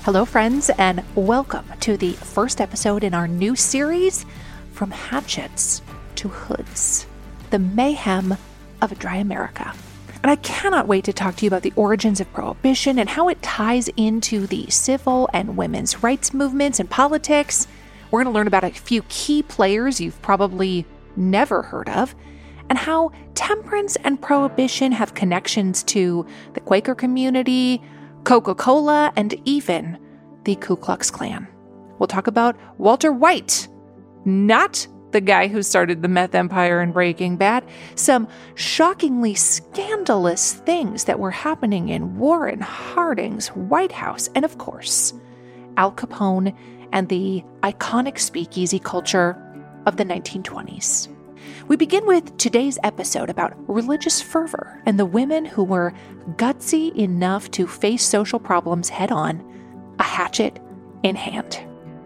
Hello, friends, and welcome to the first episode in our new series, From Hatchets to Hoods, the mayhem of a dry America. And I cannot wait to talk to you about the origins of Prohibition and how it ties into the civil and women's rights movements and politics. We're going to learn about a few key players you've probably never heard of, and how temperance and prohibition have connections to the Quaker community, Coca-Cola, and even the Ku Klux Klan. We'll talk about Walter White, not the guy who started the meth empire in Breaking Bad, some shockingly scandalous things that were happening in Warren Harding's White House, and of course, Al Capone and the iconic speakeasy culture of the 1920s. We begin with today's episode about religious fervor and the women who were gutsy enough to face social problems head on, a hatchet in hand.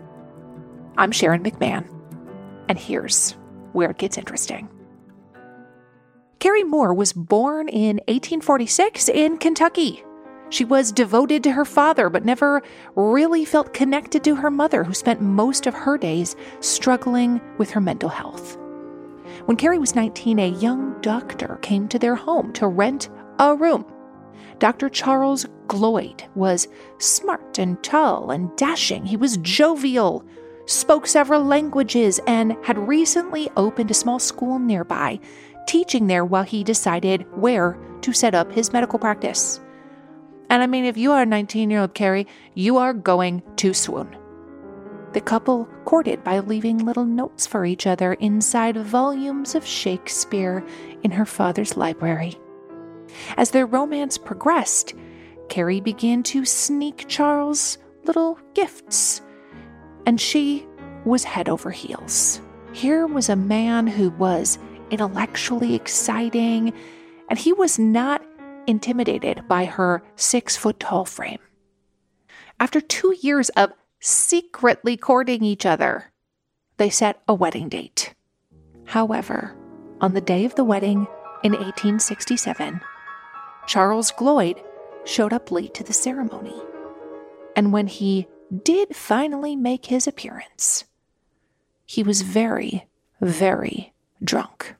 I'm Sharon McMahon, and here's where it gets interesting. Carrie Moore was born in 1846 in Kentucky. She was devoted to her father, but never really felt connected to her mother, who spent most of her days struggling with her mental health. When Carrie was 19, a young doctor came to their home to rent a room. Dr. Charles Gloyd was smart and tall and dashing. He was jovial, spoke several languages, and had recently opened a small school nearby, teaching there while he decided where to set up his medical practice. And I mean, if you are a 19-year-old Carrie, you are going to swoon. The couple courted by leaving little notes for each other inside volumes of Shakespeare in her father's library. As their romance progressed, Carrie began to sneak Charles little gifts, and she was head over heels. Here was a man who was intellectually exciting, and he was not intimidated by her 6-foot-tall frame. After 2 years of secretly courting each other, they set a wedding date. However, on the day of the wedding in 1867, Charles Gloyd showed up late to the ceremony. And when he did finally make his appearance, he was very, very drunk.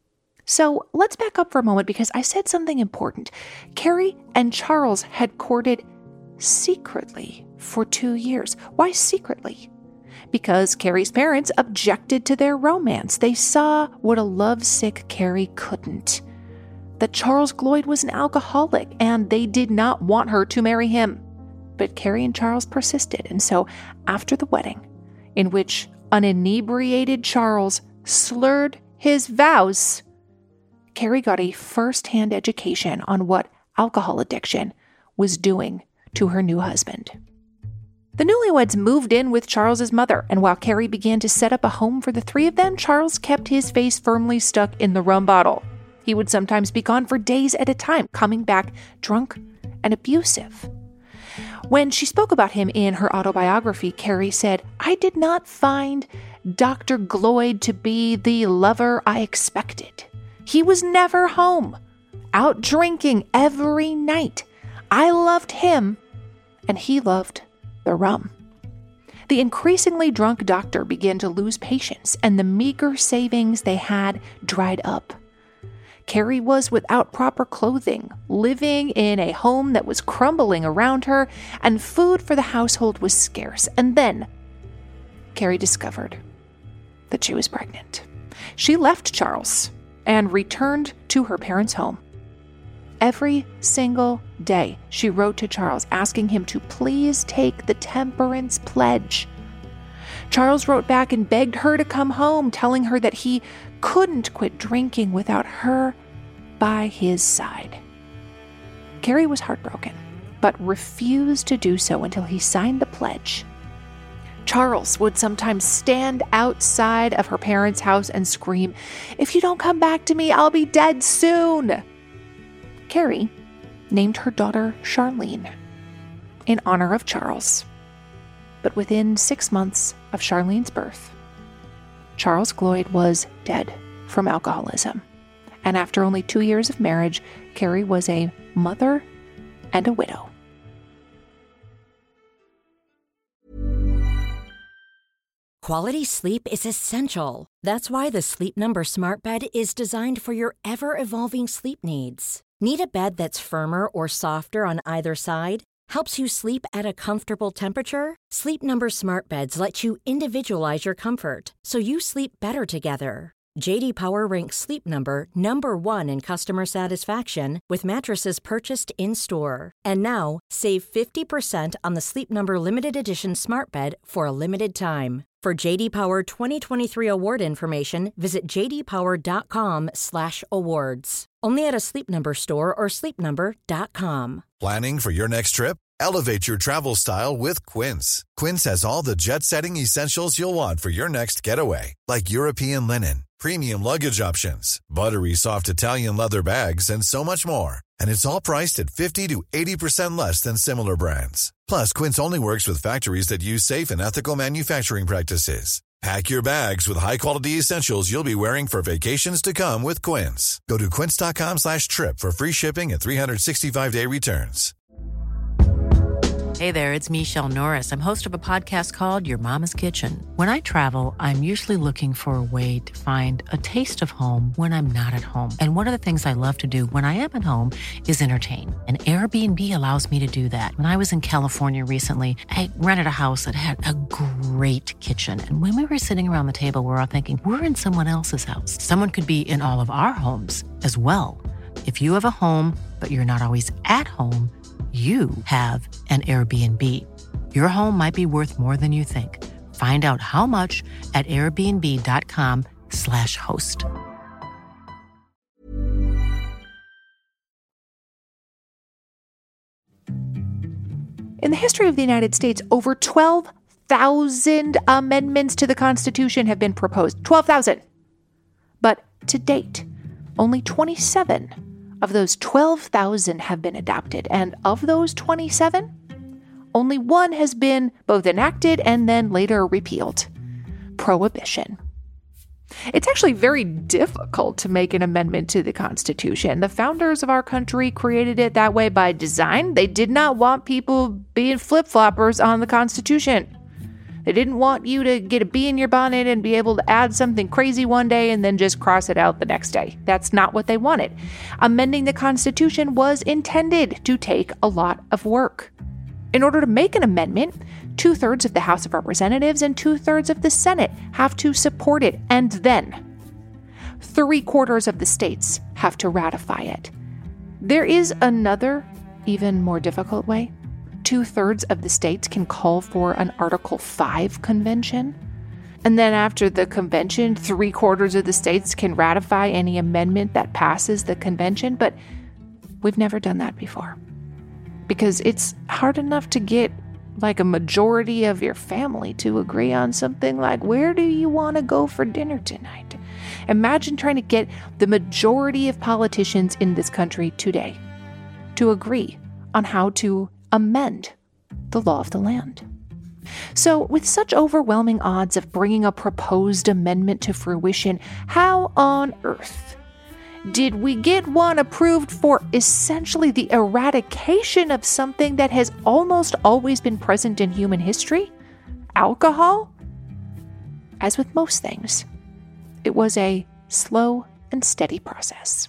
So let's back up for a moment because I said something important. Carrie and Charles had courted secretly for 2 years. Why secretly? Because Carrie's parents objected to their romance. They saw what a lovesick Carrie couldn't. That Charles Gloyd was an alcoholic, and they did not want her to marry him. But Carrie and Charles persisted, and so after the wedding, in which an inebriated Charles slurred his vows, Carrie got a first-hand education on what alcohol addiction was doing to her new husband. The newlyweds moved in with Charles's mother, and while Carrie began to set up a home for the three of them, Charles kept his face firmly stuck in the rum bottle. He would sometimes be gone for days at a time, coming back drunk and abusive. When she spoke about him in her autobiography, Carrie said, "I did not find Dr. Gloyd to be the lover I expected. He was never home, out drinking every night. I loved him, and he loved the rum." The increasingly drunk doctor began to lose patience, and the meager savings they had dried up. Carrie was without proper clothing, living in a home that was crumbling around her, and food for the household was scarce. And then Carrie discovered that she was pregnant. She left Charles and returned to her parents' home. Every single day, she wrote to Charles asking him to please take the temperance pledge. Charles wrote back and begged her to come home, telling her that he couldn't quit drinking without her by his side. Carrie was heartbroken, but refused to do so until he signed the pledge. Charles would sometimes stand outside of her parents' house and scream, "If you don't come back to me, I'll be dead soon." Carrie named her daughter Charlene in honor of Charles. But within 6 months of Charlene's birth, Charles Gloyd was dead from alcoholism. And after only 2 years of marriage, Carrie was a mother and a widow. Quality sleep is essential. That's why the Sleep Number Smart Bed is designed for your ever-evolving sleep needs. Need a bed that's firmer or softer on either side? Helps you sleep at a comfortable temperature? Sleep Number Smart Beds let you individualize your comfort, so you sleep better together. J.D. Power ranks Sleep Number number 1 in customer satisfaction with mattresses purchased in-store. And now, save 50% on the Sleep Number Limited Edition Smart Bed for a limited time. For J.D. Power 2023 award information, visit jdpower.com/awards. Only at a Sleep Number store or sleepnumber.com. Planning for your next trip? Elevate your travel style with Quince. Quince has all the jet-setting essentials you'll want for your next getaway, like European linen, premium luggage options, buttery soft Italian leather bags, and so much more. And it's all priced at 50 to 80% less than similar brands. Plus, Quince only works with factories that use safe and ethical manufacturing practices. Pack your bags with high-quality essentials you'll be wearing for vacations to come with Quince. Go to quince.com/trip for free shipping and 365-day returns. Hey there, it's Michelle Norris. I'm host of a podcast called Your Mama's Kitchen. When I travel, I'm usually looking for a way to find a taste of home when I'm not at home. And one of the things I love to do when I am at home is entertain. And Airbnb allows me to do that. When I was in California recently, I rented a house that had a great kitchen. And when we were sitting around the table, we're all thinking, we're in someone else's house. Someone could be in all of our homes as well. If you have a home, but you're not always at home, you have an Airbnb. Your home might be worth more than you think. Find out how much at airbnb.com/host. In the history of the United States, over 12,000 amendments to the Constitution have been proposed. 12,000. But to date, only 27 of those 12,000 have been adopted, and of those 27, only one has been both enacted and then later repealed: prohibition. It's actually very difficult to make an amendment to the Constitution. The founders of our country created it that way by design. They did not want people being flip-floppers on the Constitution. They didn't want you to get a bee in your bonnet and be able to add something crazy one day and then just cross it out the next day. That's not what they wanted. Amending the Constitution was intended to take a lot of work. In order to make an amendment, 2/3 of the House of Representatives and 2/3 of the Senate have to support it, and then 3/4 of the states have to ratify it. There is another, even more difficult way. 2/3 of the states can call for an Article 5 convention. And then after the convention, 3/4 of the states can ratify any amendment that passes the convention. But we've never done that before, because it's hard enough to get like a majority of your family to agree on something like, where do you want to go for dinner tonight? Imagine trying to get the majority of politicians in this country today to agree on how to amend the law of the land. So, with such overwhelming odds of bringing a proposed amendment to fruition, how on earth did we get one approved for essentially the eradication of something that has almost always been present in human history? Alcohol? As with most things, it was a slow and steady process.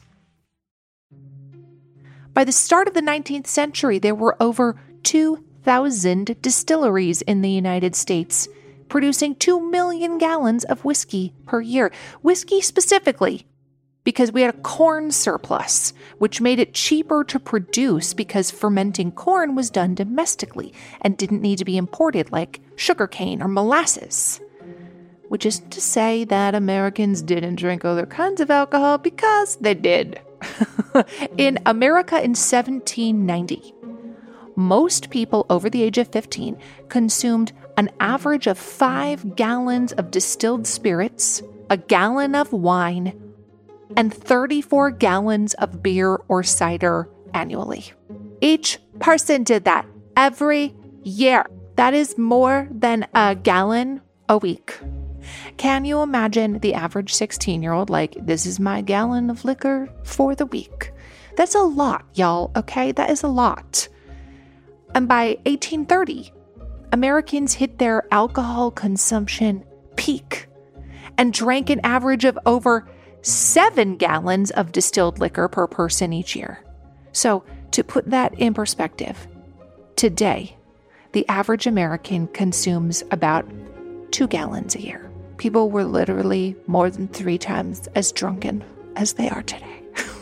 By the start of the 19th century, there were over 2,000 distilleries in the United States, producing 2 million gallons of whiskey per year. Whiskey specifically, because we had a corn surplus, which made it cheaper to produce because fermenting corn was done domestically and didn't need to be imported like sugarcane or molasses. Which isn't to say that Americans didn't drink other kinds of alcohol, because they did. In America in 1790, most people over the age of 15 consumed an average of 5 gallons of distilled spirits, a gallon of wine, and 34 gallons of beer or cider annually. Each person did that every year. That is more than a gallon a week. Can you imagine the average 16-year-old like, this is my gallon of liquor for the week? That's a lot, y'all, okay? That is a lot. And by 1830, Americans hit their alcohol consumption peak and drank an average of over 7 gallons of distilled liquor per person each year. So, to put that in perspective, today, the average American consumes about 2 gallons a year. People were literally more than 3 times as drunken as they are today.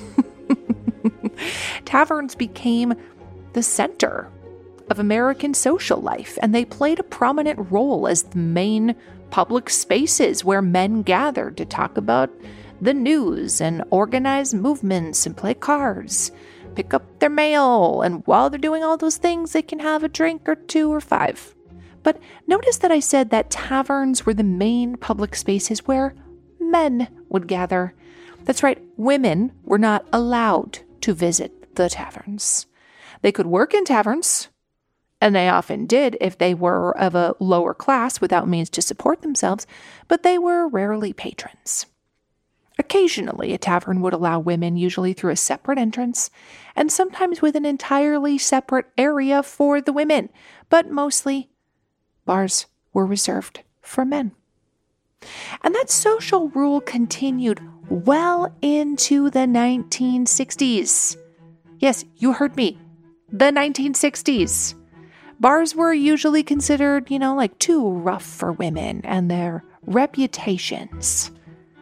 Taverns became the center of American social life, and they played a prominent role as the main public spaces where men gathered to talk about the news and organize movements and play cards, pick up their mail, and while they're doing all those things, they can have a drink or 2 or 5. But notice that I said that taverns were the main public spaces where men would gather. That's right, women were not allowed to visit the taverns. They could work in taverns, and they often did if they were of a lower class without means to support themselves, but they were rarely patrons. Occasionally, a tavern would allow women, usually through a separate entrance, and sometimes with an entirely separate area for the women, but mostly bars were reserved for men. And that social rule continued well into the 1960s. Yes, you heard me. The 1960s. Bars were usually considered, like too rough for women and their reputations.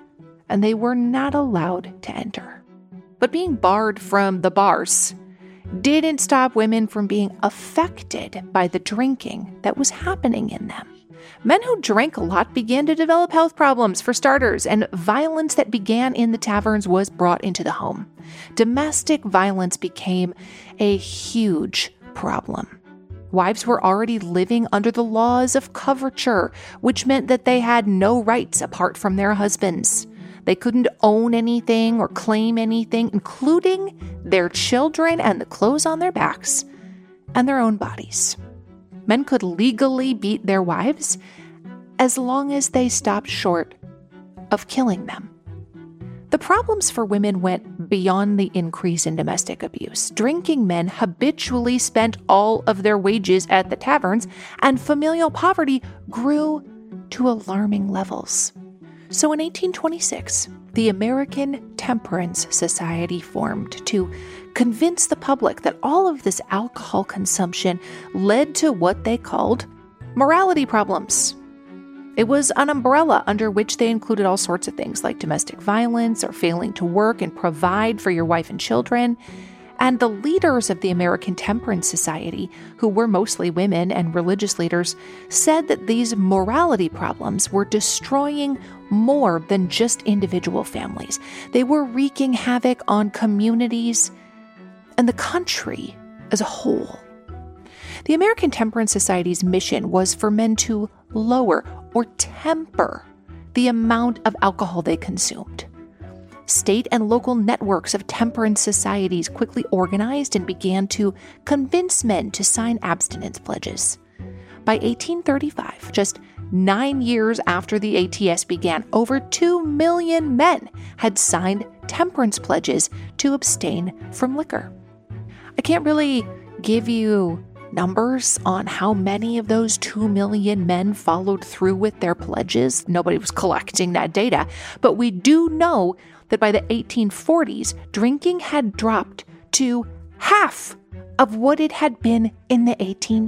And they were not allowed to enter. But being barred from the bars didn't stop women from being affected by the drinking that was happening in them. Men who drank a lot began to develop health problems, for starters, and violence that began in the taverns was brought into the home. Domestic violence became a huge problem. Wives were already living under the laws of coverture, which meant that they had no rights apart from their husbands. They couldn't own anything or claim anything, including their children and the clothes on their backs and their own bodies. Men could legally beat their wives as long as they stopped short of killing them. The problems for women went beyond the increase in domestic abuse. Drinking men habitually spent all of their wages at the taverns, and familial poverty grew to alarming levels. So in 1826, the American Temperance Society formed to convince the public that all of this alcohol consumption led to what they called morality problems. It was an umbrella under which they included all sorts of things like domestic violence or failing to work and provide for your wife and children. And the leaders of the American Temperance Society, who were mostly women and religious leaders, said that these morality problems were destroying more than just individual families. They were wreaking havoc on communities and the country as a whole. The American Temperance Society's mission was for men to lower or temper the amount of alcohol they consumed. State and local networks of temperance societies quickly organized and began to convince men to sign abstinence pledges. By 1835, just 9 years after the ATS began, over 2 million men had signed temperance pledges to abstain from liquor. I can't really give you numbers on how many of those 2 million men followed through with their pledges. Nobody was collecting that data, but we do know that by the 1840s, drinking had dropped to half of what it had been in the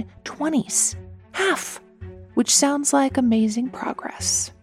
1820s. Half, which sounds like amazing progress.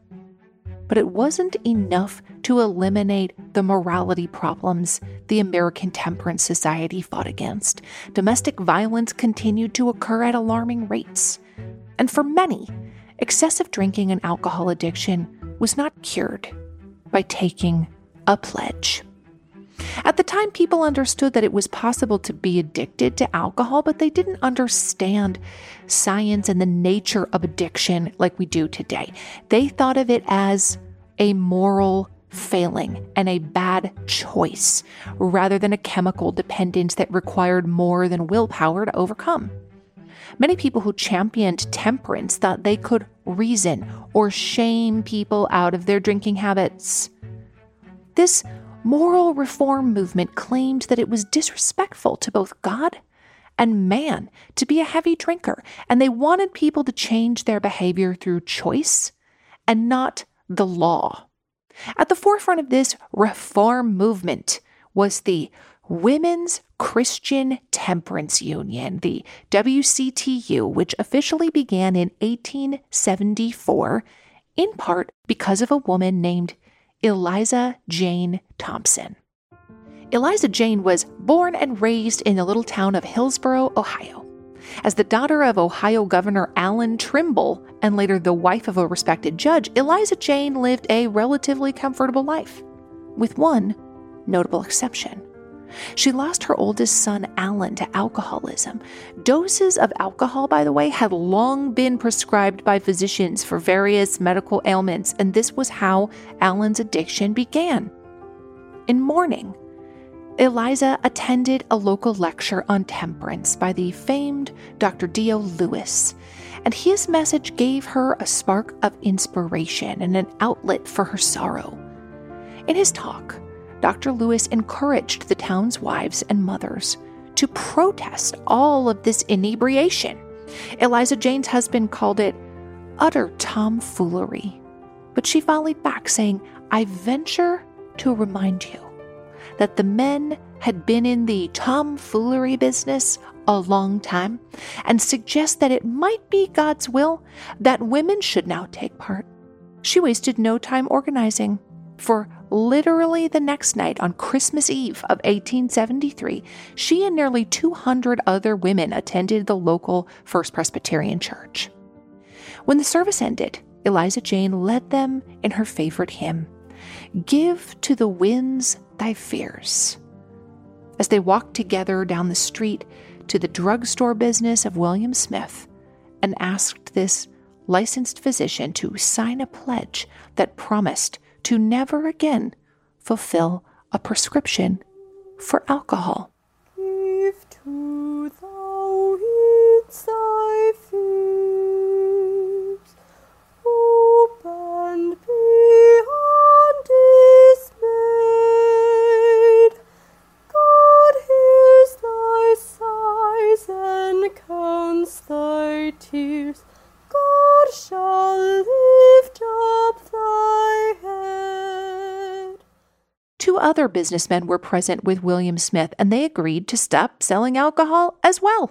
But it wasn't enough to eliminate the morality problems the American Temperance Society fought against. Domestic violence continued to occur at alarming rates. And for many, excessive drinking and alcohol addiction was not cured by taking a pledge. At the time, people understood that it was possible to be addicted to alcohol, but they didn't understand science and the nature of addiction like we do today. They thought of it as a moral failing and a bad choice, rather than a chemical dependence that required more than willpower to overcome. Many people who championed temperance thought they could reason or shame people out of their drinking habits. This moral reform movement claimed that it was disrespectful to both God and man to be a heavy drinker, and they wanted people to change their behavior through choice and not the law. At the forefront of this reform movement was the Women's Christian Temperance Union, the WCTU, which officially began in 1874, in part because of a woman named Eliza Jane Thompson. Eliza Jane was born and raised in the little town of Hillsboro, Ohio. As the daughter of Ohio Governor Allen Trimble and later the wife of a respected judge, Eliza Jane lived a relatively comfortable life, with one notable exception. She lost her oldest son, Alan, to alcoholism. Doses of alcohol, by the way, had long been prescribed by physicians for various medical ailments, and this was how Alan's addiction began. In mourning, Eliza attended a local lecture on temperance by the famed Dr. Dio Lewis, and his message gave her a spark of inspiration and an outlet for her sorrow. In his talk, Dr. Lewis encouraged the town's wives and mothers to protest all of this inebriation. Eliza Jane's husband called it utter tomfoolery, but she volleyed back, saying, "I venture to remind you that the men had been in the tomfoolery business a long time and suggest that it might be God's will that women should now take part." She wasted no time organizing. For literally the next night, on Christmas Eve of 1873, she and nearly 200 other women attended the local First Presbyterian Church. When the service ended, Eliza Jane led them in her favorite hymn, "Give to the winds thy fears." As they walked together down the street to the drugstore business of William Smith and asked this licensed physician to sign a pledge that promised to never again fulfill a prescription for alcohol. Give to thou winds thy fears, hope and be undismayed. God hears thy sighs and counts thy tears. God shall lift up thy head. Two other businessmen were present with William Smith, and they agreed to stop selling alcohol as well.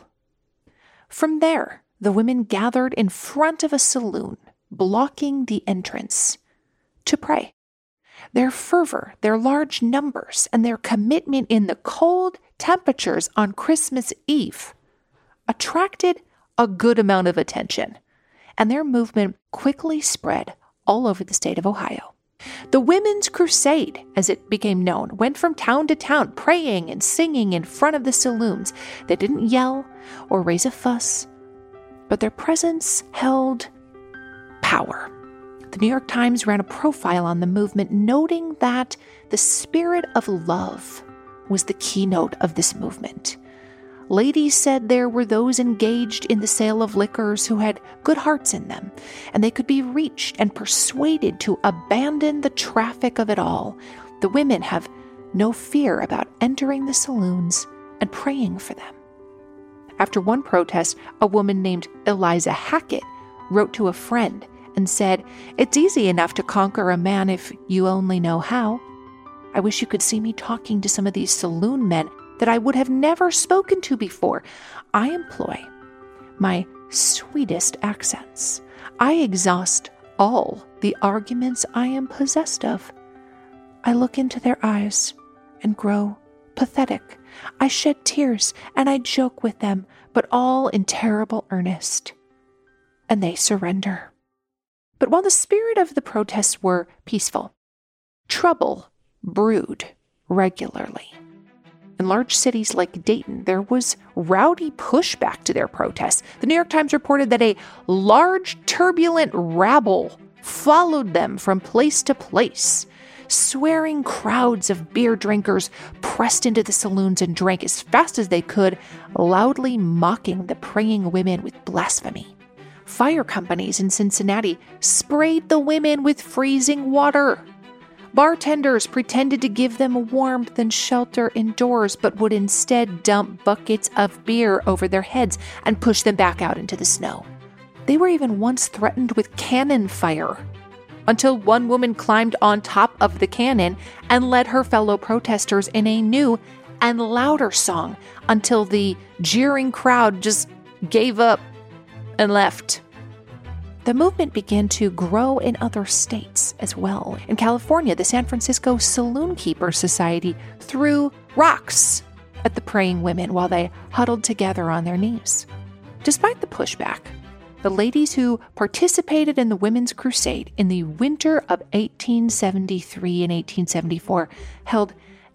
From there, the women gathered in front of a saloon, blocking the entrance, to pray. Their fervor, their large numbers, and their commitment in the cold temperatures on Christmas Eve attracted a good amount of attention, and their movement quickly spread all over the state of Ohio. The Women's Crusade, as it became known, went from town to town, praying and singing in front of the saloons. They didn't yell or raise a fuss, but their presence held power. The New York Times ran a profile on the movement, noting that the spirit of love was the keynote of this movement. Ladies said there were those engaged in the sale of liquors who had good hearts in them, and they could be reached and persuaded to abandon the traffic of it all. The women have no fear about entering the saloons and praying for them. After one protest, a woman named Eliza Hackett wrote to a friend and said, "It's easy enough to conquer a man if you only know how. I wish you could see me talking to some of these saloon men that I would have never spoken to before. I employ my sweetest accents. I exhaust all the arguments I am possessed of. I look into their eyes and grow pathetic. I shed tears and I joke with them, but all in terrible earnest. And they surrender." But while the spirit of the protests were peaceful, trouble brewed regularly. In large cities like Dayton, there was rowdy pushback to their protests. The New York Times reported that a large, turbulent rabble followed them from place to place. Swearing crowds of beer drinkers pressed into the saloons and drank as fast as they could, loudly mocking the praying women with blasphemy. Fire companies in Cincinnati sprayed the women with freezing water. Bartenders pretended to give them warmth and shelter indoors, but would instead dump buckets of beer over their heads and push them back out into the snow. They were even once threatened with cannon fire. until one woman climbed on top of the cannon and led her fellow protesters in a new and louder song until the jeering crowd just gave up and left. The movement began to grow in other states as well. In California, the San Francisco Saloon Keepers Society threw rocks at the praying women while they huddled together on their knees. Despite the pushback, the ladies who participated in the Women's Crusade in the winter of 1873 and 1874 held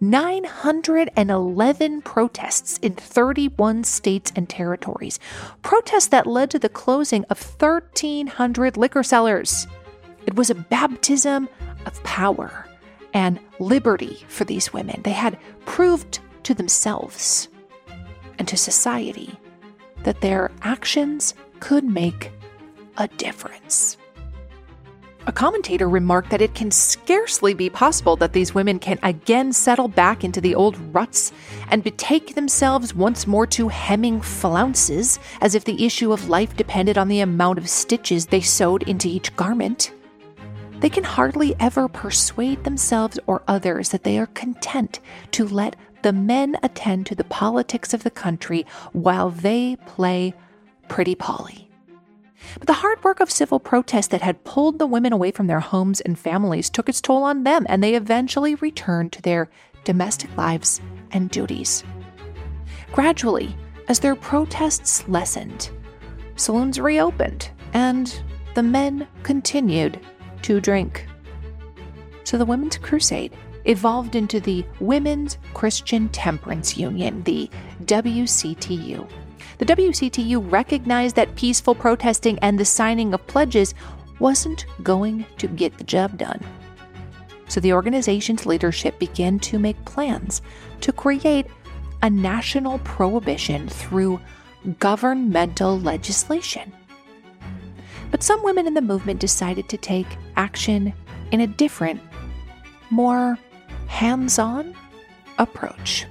911 protests in 31 states and territories. Protests that led to the closing of 1,300 liquor cellars. It was a baptism of power and liberty for these women. They had proved to themselves and to society that their actions could make a difference. A commentator remarked that it can scarcely be possible that these women can again settle back into the old ruts and betake themselves once more to hemming flounces, as if the issue of life depended on the amount of stitches they sewed into each garment. They can hardly ever persuade themselves or others that they are content to let the men attend to the politics of the country while they play Pretty Polly. But the hard work of civil protest that had pulled the women away from their homes and families took its toll on them, and they eventually returned to their domestic lives and duties. Gradually, as their protests lessened, saloons reopened, and the men continued to drink. So the Women's Crusade evolved into the Women's Christian Temperance Union, the WCTU. The WCTU recognized that peaceful protesting and the signing of pledges wasn't going to get the job done. So the organization's leadership began to make plans to create a national prohibition through governmental legislation. But some women in the movement decided to take action in a different, more hands-on approach.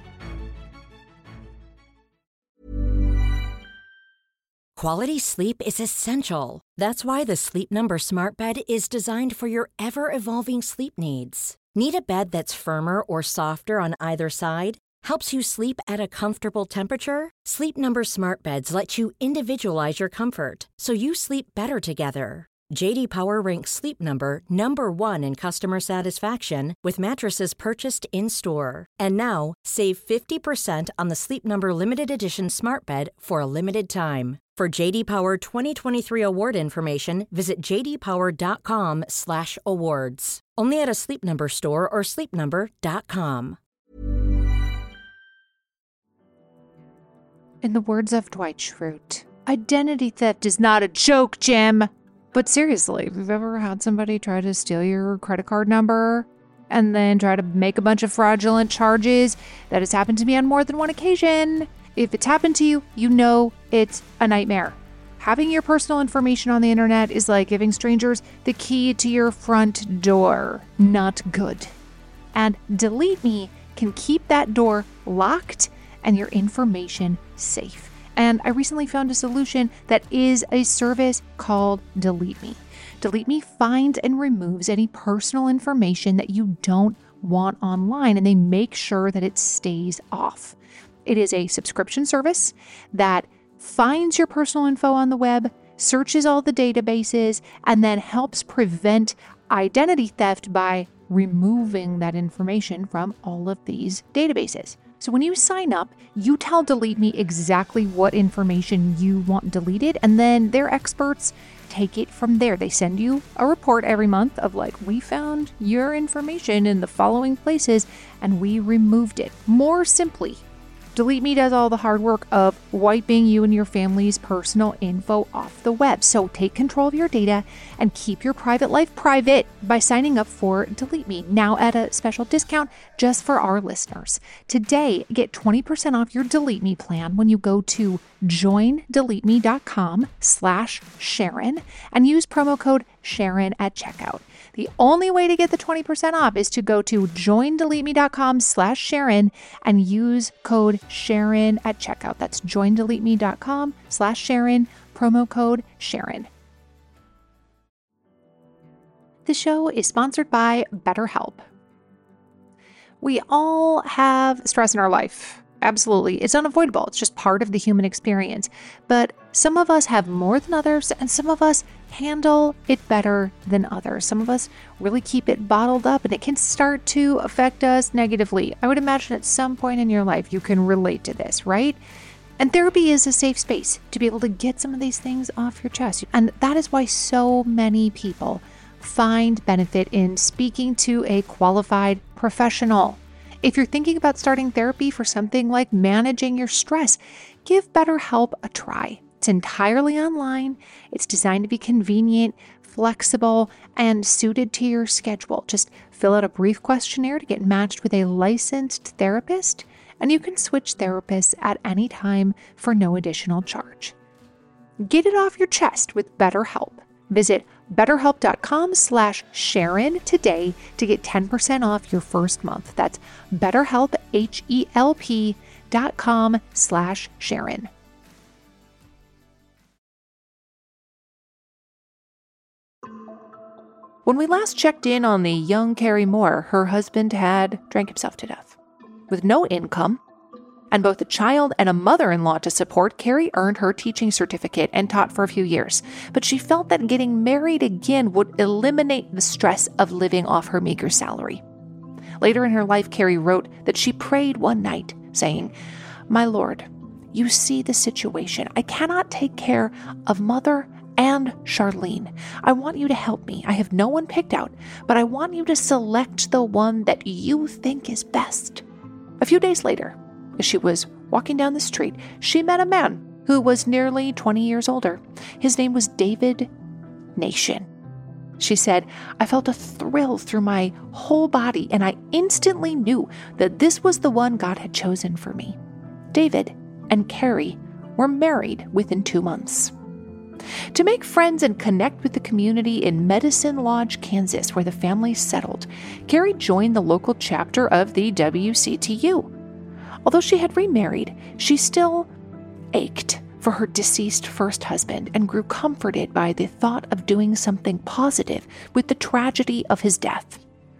Quality sleep is essential. That's why the Sleep Number Smart Bed is designed for your ever-evolving sleep needs. Need a bed that's firmer or softer on either side? Helps you sleep at a comfortable temperature? Sleep Number Smart Beds let you individualize your comfort, so you sleep better together. J.D. Power ranks Sleep Number number 1 in customer satisfaction with mattresses purchased in-store. And now, save 50% on the Sleep Number Limited Edition Smart Bed for a limited time. For J.D. Power 2023 award information, visit jdpower.com/awards. Only at a Sleep Number store or sleepnumber.com. In the words of Dwight Schrute, identity theft is not a joke, Jim. But seriously, have you ever had somebody try to steal your credit card number and then try to make a bunch of fraudulent charges? That has happened to me on more than one occasion. If it's happened to you, you know it's a nightmare. Having your personal information on the internet is like giving strangers the key to your front door. Not good. And Delete Me can keep that door locked and your information safe. And I recently found a solution that is a service called Delete Me. Delete Me finds and removes any personal information that you don't want online, and they make sure that it stays off. It is a subscription service that finds your personal info on the web, searches all the databases, and then helps prevent identity theft by removing that information from all of these databases. So when you sign up, you tell Delete Me exactly what information you want deleted, and then their experts take it from there. They send you a report every month of like, we found your information in the following places and we removed it. More simply, Delete Me does all the hard work of wiping you and your family's personal info off the web. So take control of your data and keep your private life private by signing up for Delete Me, now at a special discount just for our listeners. Today, get 20% off your Delete Me plan when you go to joindeleteme.com/Sharon and use promo code Sharon at checkout. The only way to get the 20% off is to go to joindeleteme.com/Sharon and use code Sharon at checkout. That's joindeleteme.com/Sharon, promo code Sharon. The show is sponsored by BetterHelp. We all have stress in our life. Absolutely. It's unavoidable. It's just part of the human experience. But some of us have more than others, and some of us handle it better than others. Some of us really keep it bottled up, and it can start to affect us negatively. I would imagine at some point in your life you can relate to this, right? And therapy is a safe space to be able to get some of these things off your chest. And that is why so many people find benefit in speaking to a qualified professional. If you're thinking about starting therapy for something like managing your stress, give BetterHelp a try. It's entirely online. It's designed to be convenient, flexible, and suited to your schedule. Just fill out a brief questionnaire to get matched with a licensed therapist, and you can switch therapists at any time for no additional charge. Get it off your chest with BetterHelp. Visit BetterHelp.com/Sharon today to get 10% off your first month. That's BetterHelp, HELP.com/Sharon. When we last checked in on the young Carrie Moore, her husband had drank himself to death. With no income and both a child and a mother-in-law to support, Carrie earned her teaching certificate and taught for a few years. But she felt that getting married again would eliminate the stress of living off her meager salary. Later in her life, Carrie wrote that she prayed one night, saying, "My Lord, you see the situation. I cannot take care of Mother and Charlene. I want you to help me. I have no one picked out, but I want you to select the one that you think is best." A few days later, as she was walking down the street, she met a man who was nearly 20 years older. His name was David Nation. She said, "I felt a thrill through my whole body, and I instantly knew that this was the one God had chosen for me." David and Carrie were married within 2 months. To make friends and connect with the community in Medicine Lodge, Kansas, where the family settled, Carrie joined the local chapter of the WCTU. Although she had remarried, she still ached for her deceased first husband and grew comforted by the thought of doing something positive with the tragedy of his death.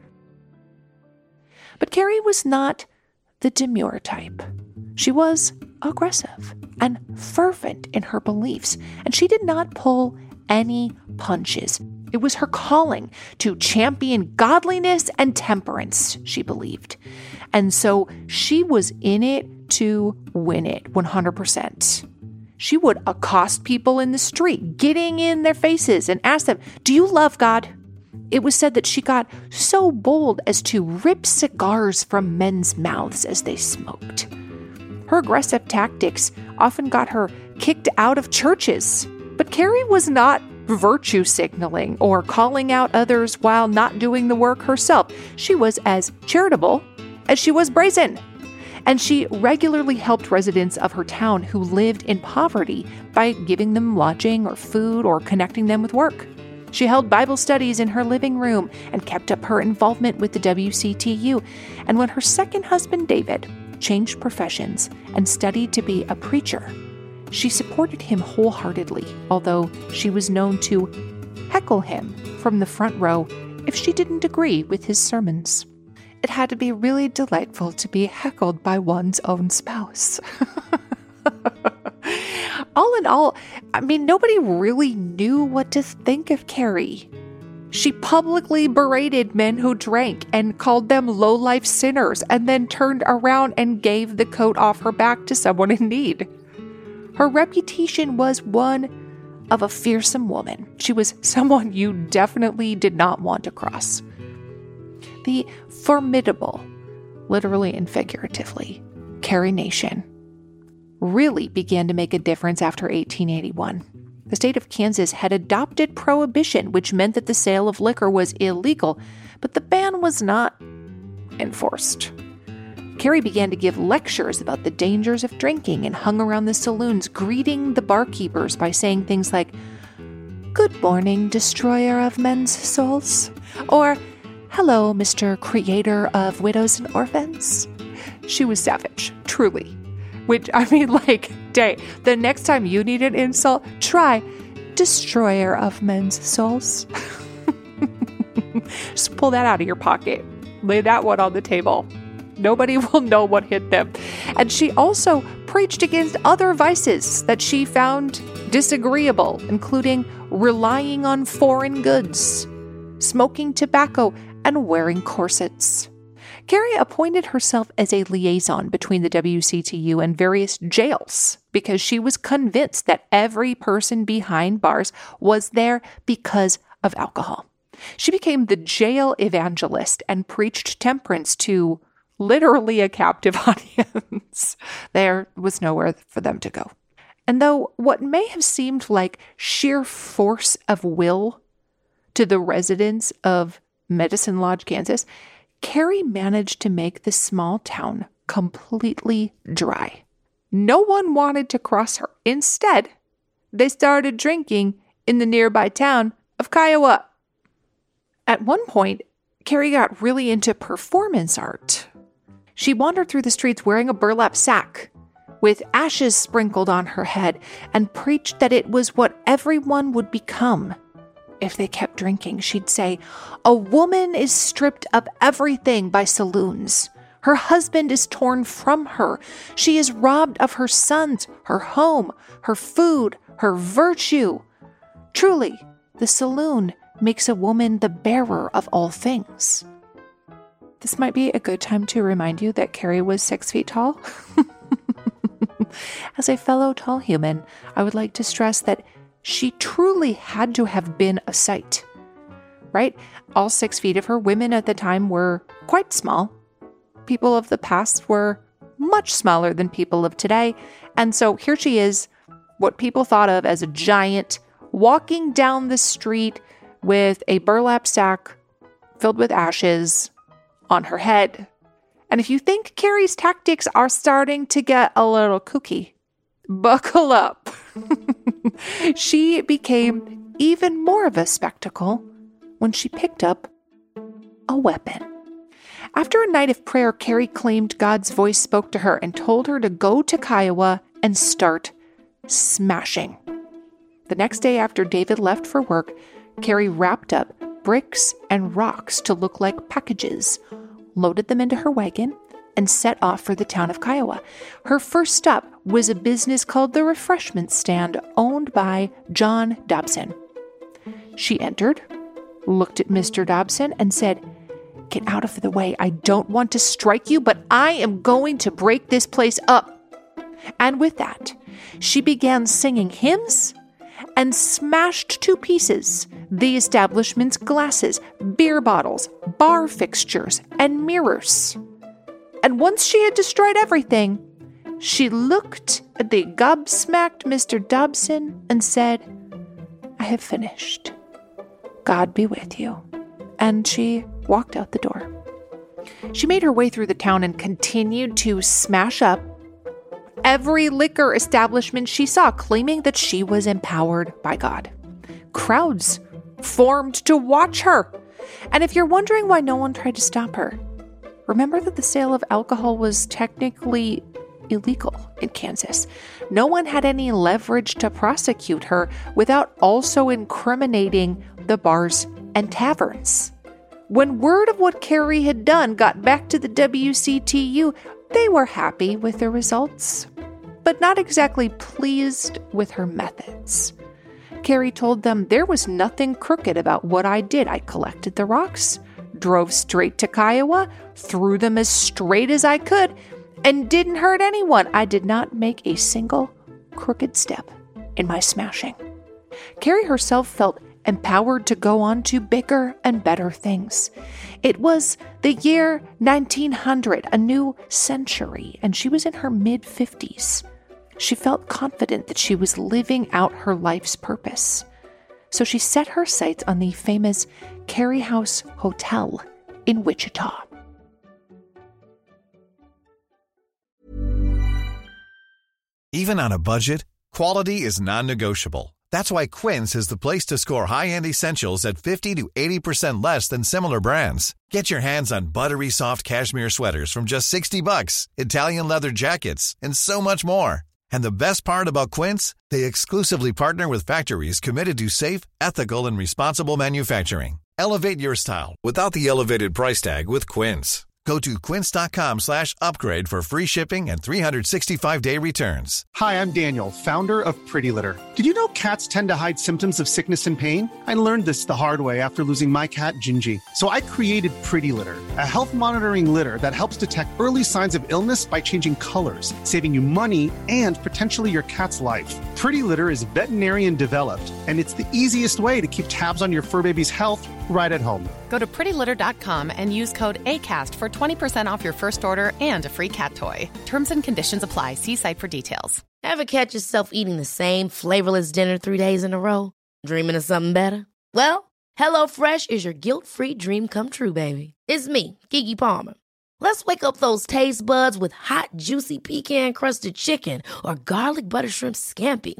But Carrie was not the demure type. She was aggressive and fervent in her beliefs, and she did not pull any punches. It was her calling to champion godliness and temperance, she believed. And so she was in it to win it 100%. She would accost people in the street, getting in their faces and ask them, "Do you love God?" It was said that she got so bold as to rip cigars from men's mouths as they smoked. Her aggressive tactics often got her kicked out of churches. But Carrie was not virtue signaling or calling out others while not doing the work herself. She was as charitable as she was brazen. And she regularly helped residents of her town who lived in poverty by giving them lodging or food or connecting them with work. She held Bible studies in her living room and kept up her involvement with the WCTU. And when her second husband, David, changed professions and studied to be a preacher, she supported him wholeheartedly, although she was known to heckle him from the front row if she didn't agree with his sermons. It had to be really delightful to be heckled by one's own spouse. All in all, nobody really knew what to think of Carrie. She publicly berated men who drank and called them low-life sinners, and then turned around and gave the coat off her back to someone in need. Her reputation was one of a fearsome woman. She was someone you definitely did not want to cross. The formidable, literally and figuratively, Carrie Nation really began to make a difference after 1881. The state of Kansas had adopted prohibition, which meant that the sale of liquor was illegal, but the ban was not enforced. Carrie began to give lectures about the dangers of drinking and hung around the saloons, greeting the barkeepers by saying things like, "Good morning, destroyer of men's souls," or "Hello, Mr. Creator of widows and orphans." She was savage, truly. Which, dang, the next time you need an insult, try destroyer of men's souls. Just pull that out of your pocket. Lay that one on the table. Nobody will know what hit them. And she also preached against other vices that she found disagreeable, including relying on foreign goods, smoking tobacco, and wearing corsets. Carrie appointed herself as a liaison between the WCTU and various jails because she was convinced that every person behind bars was there because of alcohol. She became the jail evangelist and preached temperance to literally a captive audience. There was nowhere for them to go. And though what may have seemed like sheer force of will to the residents of Medicine Lodge, Kansas, Carrie managed to make the small town completely dry. No one wanted to cross her. Instead, they started drinking in the nearby town of Kiowa. At one point, Carrie got really into performance art. She wandered through the streets wearing a burlap sack with ashes sprinkled on her head and preached that it was what everyone would become if they kept drinking. She'd say, "A woman is stripped of everything by saloons. Her husband is torn from her. She is robbed of her sons, her home, her food, her virtue. Truly, the saloon makes a woman the bearer of all things." This might be a good time to remind you that Carrie was 6 feet tall. As a fellow tall human, I would like to stress that she truly had to have been a sight, right? All 6 feet of her. Women at the time were quite small. People of the past were much smaller than people of today. And so here she is, what people thought of as a giant, walking down the street with a burlap sack filled with ashes on her head. And if you think Carrie's tactics are starting to get a little kooky, buckle up. She became even more of a spectacle when she picked up a weapon. After a night of prayer, Carrie claimed God's voice spoke to her and told her to go to Kiowa and start smashing. The next day after David left for work, Carrie wrapped up bricks and rocks to look like packages, loaded them into her wagon, and set off for the town of Kiowa. Her first stop was a business called the Refreshment Stand, owned by John Dobson. She entered, looked at Mr. Dobson, and said, "Get out of the way. I don't want to strike you, but I am going to break this place up." And with that, she began singing hymns and smashed to pieces the establishment's glasses, beer bottles, bar fixtures, and mirrors. And once she had destroyed everything, she looked at the gobsmacked Mr. Dobson and said, "I have finished. God be with you." And she walked out the door. She made her way through the town and continued to smash up every liquor establishment she saw, claiming that she was empowered by God. Crowds formed to watch her. And if you're wondering why no one tried to stop her, remember that the sale of alcohol was technically illegal in Kansas. No one had any leverage to prosecute her without also incriminating the bars and taverns. When word of what Carrie had done got back to the WCTU, they were happy with the results, but not exactly pleased with her methods. Carrie told them there was nothing crooked about what I did. I collected the rocks, drove straight to Kiowa, threw them as straight as I could, and didn't hurt anyone. I did not make a single crooked step in my smashing. Carrie herself felt empowered to go on to bigger and better things. It was the year 1900, a new century, and she was in her mid-50s. She felt confident that she was living out her life's purpose. So she set her sights on the famous Carrie House Hotel in Wichita. Even on a budget, quality is non-negotiable. That's why Quince is the place to score high-end essentials at 50 to 80% less than similar brands. Get your hands on buttery soft cashmere sweaters from just $60, Italian leather jackets, and so much more. And the best part about Quince, they exclusively partner with factories committed to safe, ethical, and responsible manufacturing. Elevate your style without the elevated price tag with Quince. Go to quince.com/upgrade for free shipping and 365-day returns. Hi, I'm Daniel, founder of Pretty Litter. Did you know cats tend to hide symptoms of sickness and pain? I learned this the hard way after losing my cat, Gingy. So I created Pretty Litter, a health monitoring litter that helps detect early signs of illness by changing colors, saving you money and potentially your cat's life. Pretty Litter is veterinarian developed, and it's the easiest way to keep tabs on your fur baby's health right at home. Go to prettylitter.com and use code ACAST for 20% off your first order and a free cat toy. Terms and conditions apply. See site for details. Ever catch yourself eating the same flavorless dinner 3 days in a row? Dreaming of something better? Well, HelloFresh is your guilt-free dream come true, baby. It's me, Keke Palmer. Let's wake up those taste buds with hot, juicy pecan-crusted chicken or garlic butter shrimp scampi.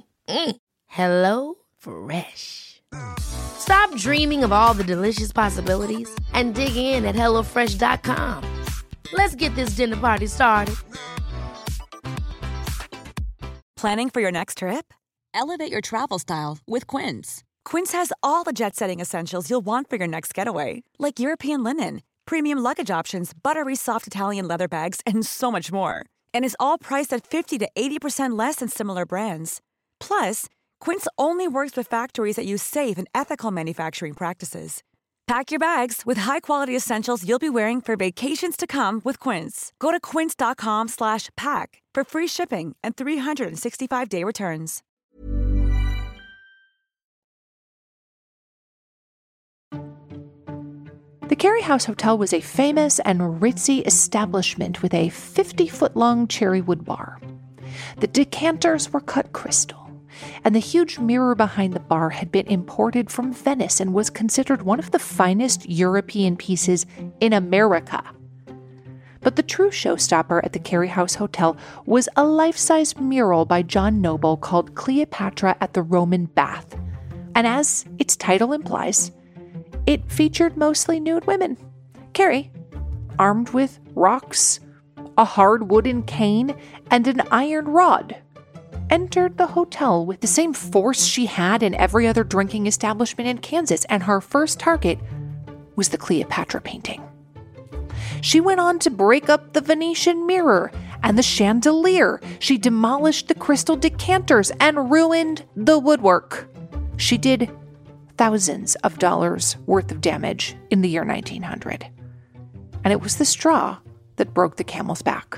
HelloFresh. Stop dreaming of all the delicious possibilities and dig in at HelloFresh.com. Let's get this dinner party started. Planning for your next trip? Elevate your travel style with Quince. Quince has all the jet-setting essentials you'll want for your next getaway, like European linen, premium luggage options, buttery soft Italian leather bags, and so much more. And is all priced at 50 to 80% less than similar brands. Plus, Quince only works with factories that use safe and ethical manufacturing practices. Pack your bags with high-quality essentials you'll be wearing for vacations to come with Quince. Go to quince.com/pack for free shipping and 365-day returns. The Carey House Hotel was a famous and ritzy establishment with a 50-foot-long cherrywood bar. The decanters were cut crystal, and the huge mirror behind the bar had been imported from Venice and was considered one of the finest European pieces in America. But the true showstopper at the Carey House Hotel was a life-size mural by John Noble called Cleopatra at the Roman Bath. And as its title implies, it featured mostly nude women. Carey, armed with rocks, a hard wooden cane, and an iron rod, entered the hotel with the same force she had in every other drinking establishment in Kansas, and her first target was the Cleopatra painting. She went on to break up the Venetian mirror and the chandelier. She demolished the crystal decanters and ruined the woodwork. She did thousands of dollars worth of damage in the year 1900. And it was the straw that broke the camel's back.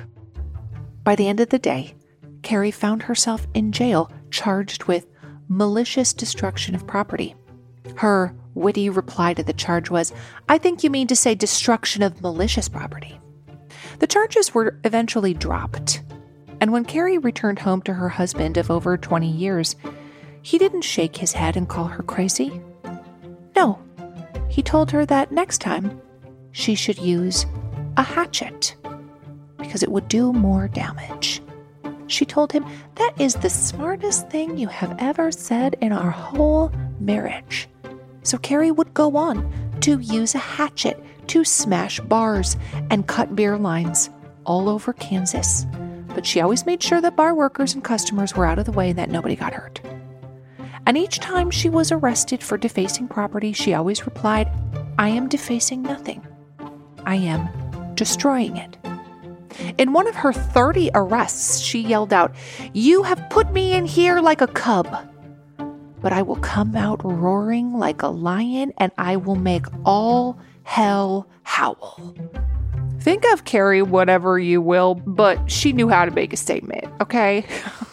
By the end of the day, Carey found herself in jail, charged with malicious destruction of property. Her witty reply to the charge was, "I think you mean to say destruction of malicious property." The charges were eventually dropped, and when Carey returned home to her husband of over 20 years, he didn't shake his head and call her crazy. No, he told her that next time she should use a hatchet because it would do more damage. She told him, "That is the smartest thing you have ever said in our whole marriage." So Carey would go on to use a hatchet to smash bars and cut beer lines all over Kansas. But she always made sure that bar workers and customers were out of the way and that nobody got hurt. And each time she was arrested for defacing property, she always replied, "I am defacing nothing. I am destroying it." In one of her 30 arrests, she yelled out, "You have put me in here like a cub, but I will come out roaring like a lion and I will make all hell howl." Think of Carey whatever you will, but she knew how to make a statement, okay?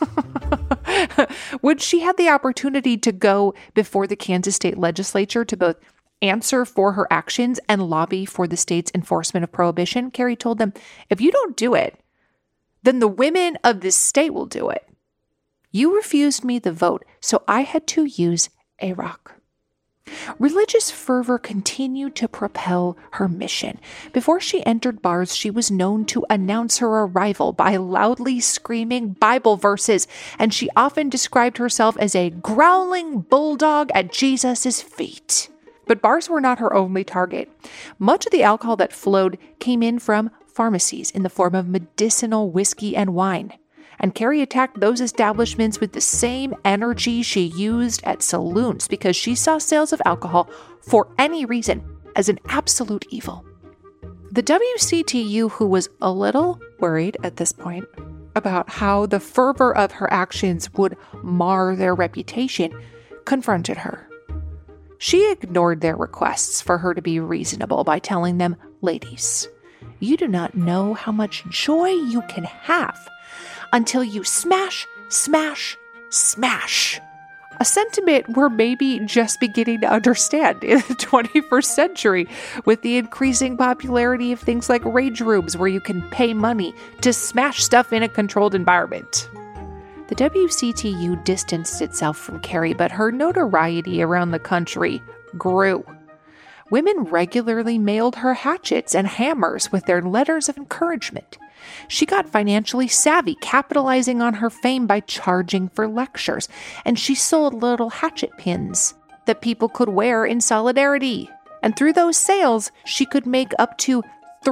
When she had the opportunity to go before the Kansas state legislature to both answer for her actions and lobby for the state's enforcement of prohibition, Carey told them, "If you don't do it, then the women of this state will do it. You refused me the vote, so I had to use a rock." Religious fervor continued to propel her mission. Before she entered bars, she was known to announce her arrival by loudly screaming Bible verses, and she often described herself as a growling bulldog at Jesus' feet. But bars were not her only target. Much of the alcohol that flowed came in from pharmacies in the form of medicinal whiskey and wine. And Carrie attacked those establishments with the same energy she used at saloons because she saw sales of alcohol for any reason as an absolute evil. The WCTU, who was a little worried at this point about how the fervor of her actions would mar their reputation, confronted her. She ignored their requests for her to be reasonable by telling them, "Ladies, you do not know how much joy you can have until you smash, smash, smash." A sentiment we're maybe just beginning to understand in the 21st century with the increasing popularity of things like rage rooms where you can pay money to smash stuff in a controlled environment. The WCTU distanced itself from Carrie, but her notoriety around the country grew. Women regularly mailed her hatchets and hammers with their letters of encouragement. She got financially savvy, capitalizing on her fame by charging for lectures, and she sold little hatchet pins that people could wear in solidarity. And through those sales, she could make up to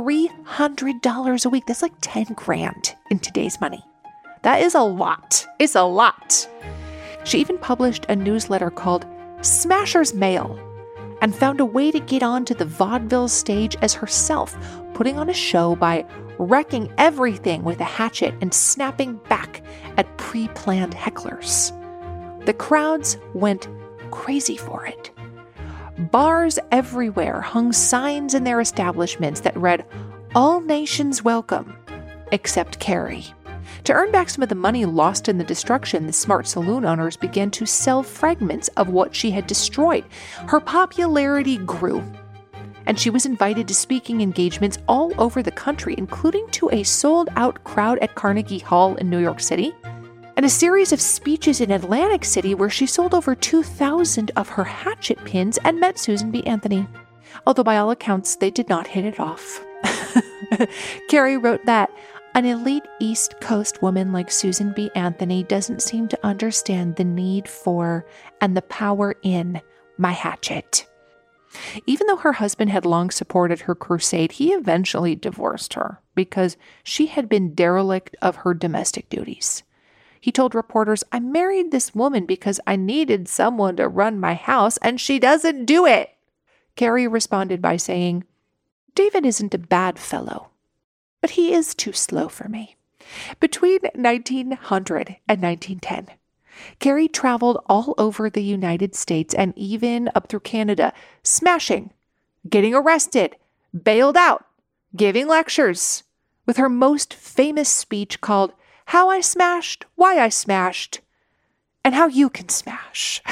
$300 a week. That's like 10 grand in today's money. That is a lot. It's a lot. She even published a newsletter called Smasher's Mail and found a way to get onto the vaudeville stage as herself, putting on a show by wrecking everything with a hatchet and snapping back at pre-planned hecklers. The crowds went crazy for it. Bars everywhere hung signs in their establishments that read, "All nations welcome," except Carrie. To earn back some of the money lost in the destruction, the smart saloon owners began to sell fragments of what she had destroyed. Her popularity grew, and she was invited to speaking engagements all over the country, including to a sold-out crowd at Carnegie Hall in New York City, and a series of speeches in Atlantic City where she sold over 2,000 of her hatchet pins and met Susan B. Anthony. Although by all accounts, they did not hit it off. Carrie wrote that an elite East Coast woman like Susan B. Anthony doesn't seem to understand the need for and the power in my hatchet. Even though her husband had long supported her crusade, he eventually divorced her because she had been derelict of her domestic duties. He told reporters, "I married this woman because I needed someone to run my house, and she doesn't do it." Carrie responded by saying, "David isn't a bad fellow, but he is too slow for me." Between 1900 and 1910, Carrie traveled all over the United States and even up through Canada, smashing, getting arrested, bailed out, giving lectures, with her most famous speech called "How I Smashed, Why I Smashed, and How You Can Smash."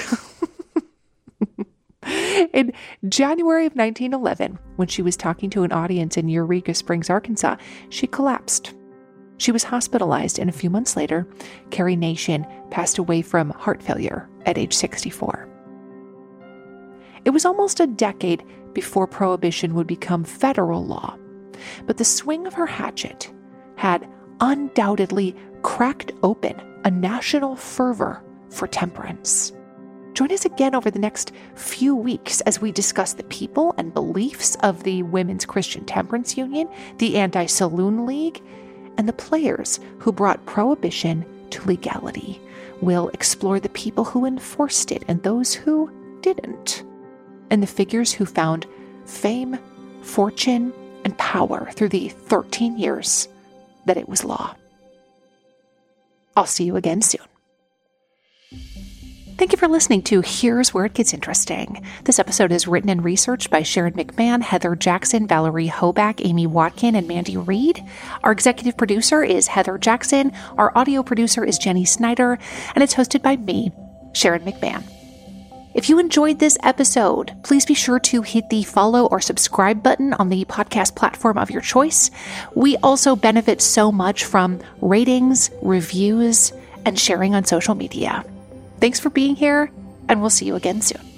In January of 1911, when she was talking to an audience in Eureka Springs, Arkansas, she collapsed. She was hospitalized, and a few months later, Carrie Nation passed away from heart failure at age 64. It was almost a decade before Prohibition would become federal law, but the swing of her hatchet had undoubtedly cracked open a national fervor for temperance. Join us again over the next few weeks as we discuss the people and beliefs of the Women's Christian Temperance Union, the Anti-Saloon League, and the players who brought prohibition to legality. We'll explore the people who enforced it and those who didn't, and the figures who found fame, fortune, and power through the 13 years that it was law. I'll see you again soon. Thank you for listening to Here's Where It Gets Interesting. This episode is written and researched by Sharon McMahon, Heather Jackson, Valerie Hoback, Amy Watkin, and Mandy Reed. Our executive producer is Heather Jackson. Our audio producer is Jenny Snyder, and it's hosted by me, Sharon McMahon. If you enjoyed this episode, please be sure to hit the follow or subscribe button on the podcast platform of your choice. We also benefit so much from ratings, reviews, and sharing on social media. Thanks for being here, and we'll see you again soon.